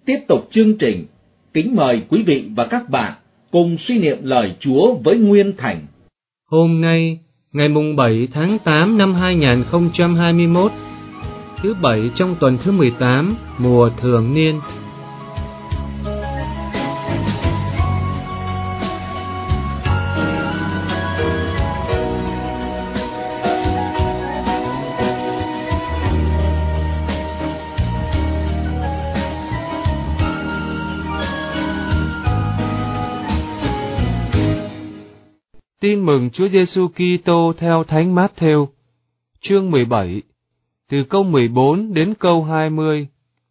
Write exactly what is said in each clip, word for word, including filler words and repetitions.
Tiếp tục chương trình, kính mời quý vị và các bạn cùng suy niệm lời Chúa với Nguyên Thành. Hôm nay, ngày mùng bảy tháng tám năm hai nghìn không trăm hai mươi mốt, thứ bảy trong tuần thứ mười tám, mùa thường niên. Tin mừng Chúa Giêsu Kitô theo Thánh Mát-thêu, chương mười bảy, từ câu mười bốn đến câu hai mươi.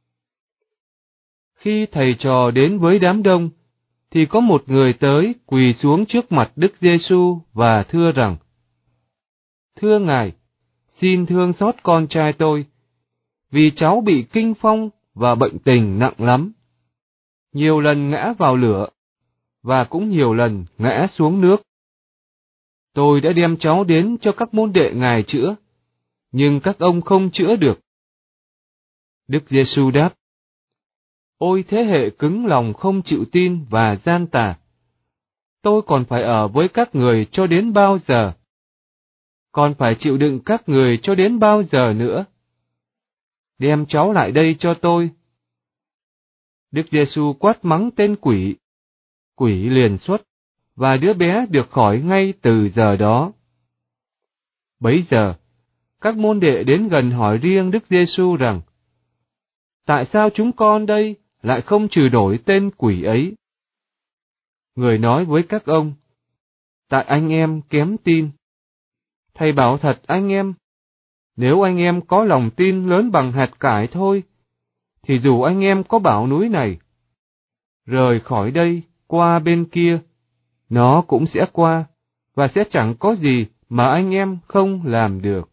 Khi thầy trò đến với đám đông, thì có một người tới quỳ xuống trước mặt Đức Giêsu và thưa rằng: Thưa Ngài, xin thương xót con trai tôi, vì cháu bị kinh phong và bệnh tình nặng lắm. Nhiều lần ngã vào lửa, và cũng nhiều lần ngã xuống nước. Tôi đã đem cháu đến cho các môn đệ Ngài chữa, nhưng các ông không chữa được. Đức Giêsu đáp: Ôi thế hệ cứng lòng không chịu tin và gian tà! Tôi còn phải ở với các người cho đến bao giờ? Còn phải chịu đựng các người cho đến bao giờ nữa? Đem cháu lại đây cho tôi. Đức Giêsu quát mắng tên quỷ. Quỷ liền xuất, và đứa bé được khỏi ngay từ giờ đó. Bấy giờ, các môn đệ đến gần hỏi riêng Đức Giêsu rằng: Tại sao chúng con đây lại không trừ đổi tên quỷ ấy? Người nói với các ông: Tại anh em kém tin. Thầy bảo thật anh em, nếu anh em có lòng tin lớn bằng hạt cải thôi, thì dù anh em có bảo núi này: Rời khỏi đây, qua bên kia, nó cũng sẽ qua, và sẽ chẳng có gì mà anh em không làm được.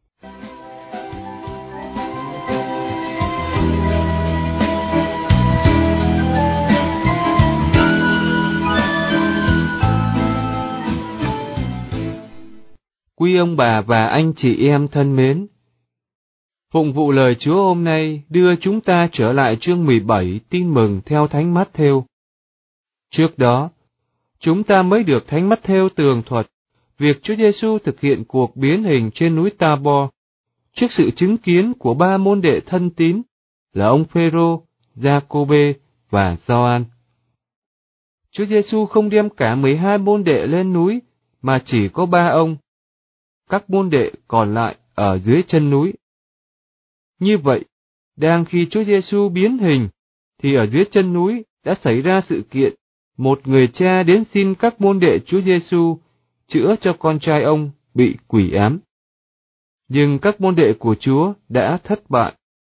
Quý ông bà và anh chị em thân mến, phụng vụ lời Chúa hôm nay đưa chúng ta trở lại chương mười bảy tin mừng theo Thánh Mát-thêu. Trước đó, chúng ta mới được Thánh Mát-thêu tường thuật việc Chúa Giêsu thực hiện cuộc biến hình trên núi Ta-bo trước sự chứng kiến của ba môn đệ thân tín là ông Phêrô, Gia-cô-bê và Gioan. Chúa Giêsu không đem cả mười hai môn đệ lên núi, mà chỉ có ba ông. Các môn đệ còn lại ở dưới chân núi. Như vậy, đang khi Chúa Giêsu biến hình, thì ở dưới chân núi đã xảy ra sự kiện một người cha đến xin các môn đệ Chúa Giêsu chữa cho con trai ông bị quỷ ám. Nhưng các môn đệ của Chúa đã thất bại.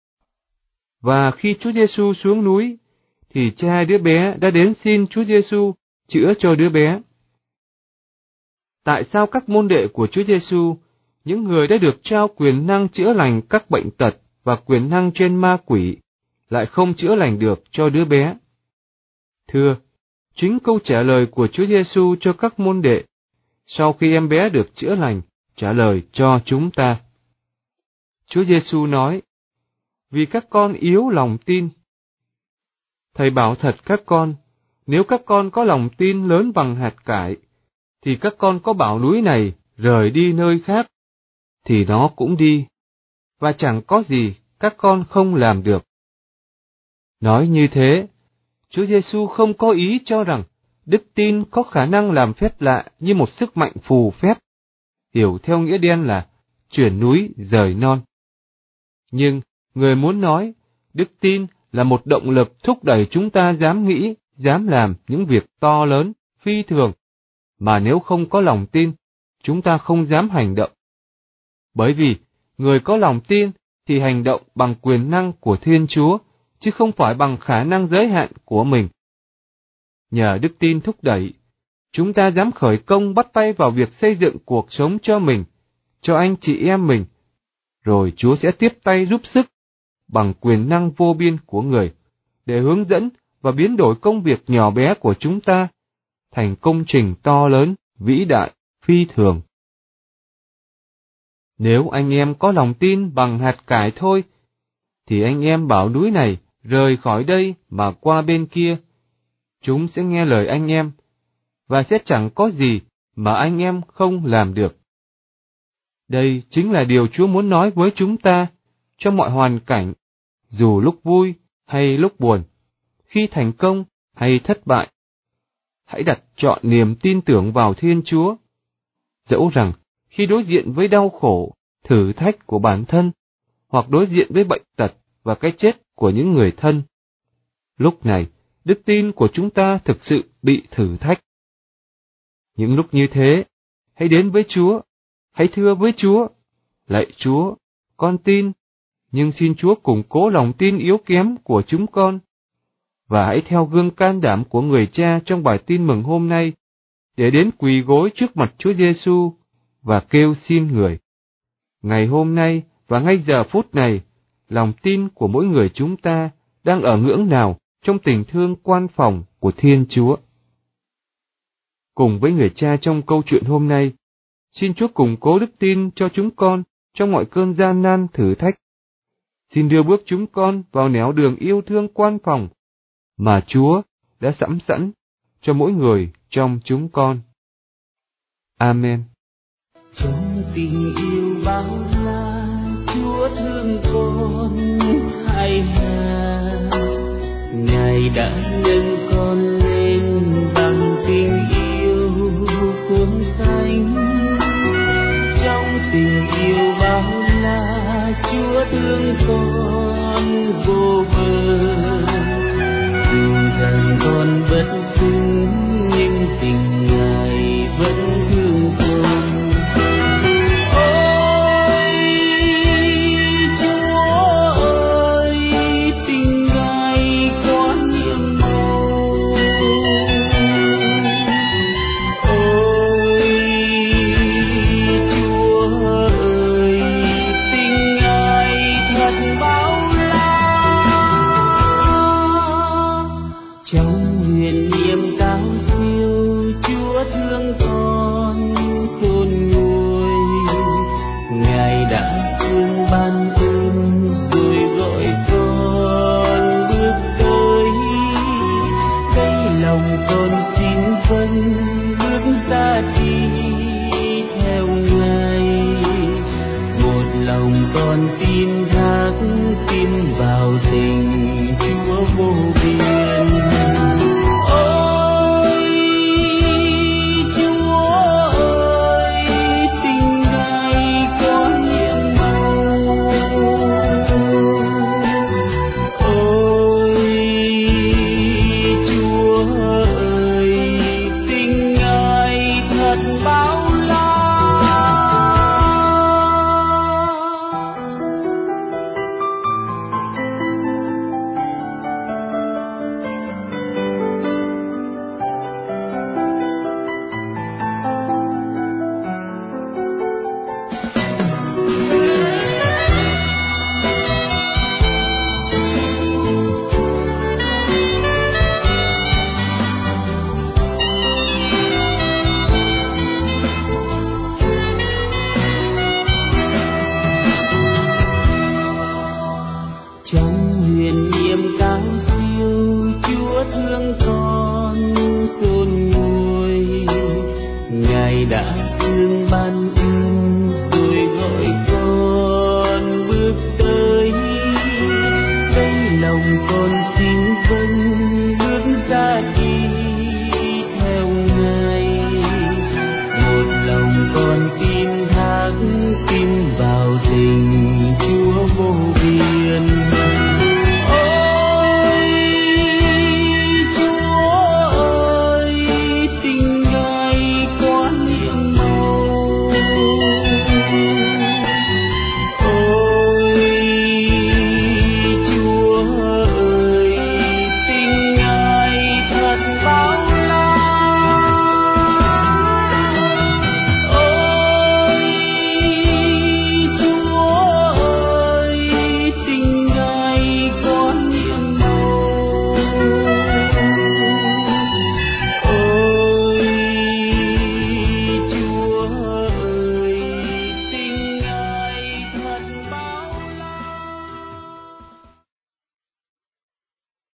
Và khi Chúa Giêsu xuống núi, thì cha đứa bé đã đến xin Chúa Giêsu chữa cho đứa bé. Tại sao các môn đệ của Chúa Giêsu, những người đã được trao quyền năng chữa lành các bệnh tật và quyền năng trên ma quỷ, lại không chữa lành được cho đứa bé? Thưa, chính câu trả lời của Chúa Giêsu cho các môn đệ, sau khi em bé được chữa lành, trả lời cho chúng ta. Chúa Giêsu nói: Vì các con yếu lòng tin. Thầy bảo thật các con, nếu các con có lòng tin lớn bằng hạt cải, thì các con có bảo núi này rời đi nơi khác, thì nó cũng đi, và chẳng có gì các con không làm được. Nói như thế, Chúa Giêsu không có ý cho rằng đức tin có khả năng làm phép lạ như một sức mạnh phù phép, hiểu theo nghĩa đen là chuyển núi rời non. Nhưng người muốn nói, đức tin là một động lực thúc đẩy chúng ta dám nghĩ, dám làm những việc to lớn, phi thường, mà nếu không có lòng tin, chúng ta không dám hành động. Bởi vì, người có lòng tin thì hành động bằng quyền năng của Thiên Chúa, chứ không phải bằng khả năng giới hạn của mình. Nhờ đức tin thúc đẩy, chúng ta dám khởi công bắt tay vào việc xây dựng cuộc sống cho mình, cho anh chị em mình, rồi Chúa sẽ tiếp tay giúp sức bằng quyền năng vô biên của người, để hướng dẫn và biến đổi công việc nhỏ bé của chúng ta thành công trình to lớn, vĩ đại, phi thường. Nếu anh em có lòng tin bằng hạt cải thôi, thì anh em bảo núi này rời khỏi đây mà qua bên kia, chúng sẽ nghe lời anh em, và sẽ chẳng có gì mà anh em không làm được. Đây chính là điều Chúa muốn nói với chúng ta trong mọi hoàn cảnh, dù lúc vui hay lúc buồn, khi thành công hay thất bại. Hãy đặt trọn niềm tin tưởng vào Thiên Chúa. Dẫu rằng khi đối diện với đau khổ, thử thách của bản thân, hoặc đối diện với bệnh tật và cái chết của những người thân, lúc này đức tin của chúng ta thực sự bị thử thách. Những lúc như thế, hãy đến với Chúa, hãy thưa với Chúa: Lạy Chúa, con tin, nhưng xin Chúa củng cố lòng tin yếu kém của chúng con. Và hãy theo gương can đảm của người cha trong bài tin mừng hôm nay, để đến quỳ gối trước mặt Chúa Giêsu và kêu xin Người. Ngày hôm nay và ngay giờ phút này, lòng tin của mỗi người chúng ta đang ở ngưỡng nào trong tình thương quan phòng của Thiên Chúa. Cùng với người cha trong câu chuyện hôm nay, xin Chúa củng cố đức tin cho chúng con trong mọi cơn gian nan thử thách. Xin đưa bước chúng con vào nẻo đường yêu thương quan phòng mà Chúa đã sẵn sẵn cho mỗi người trong chúng con. Amen. Trong tình yêu bao la, Chúa thương con hay là Ngài đã nâng con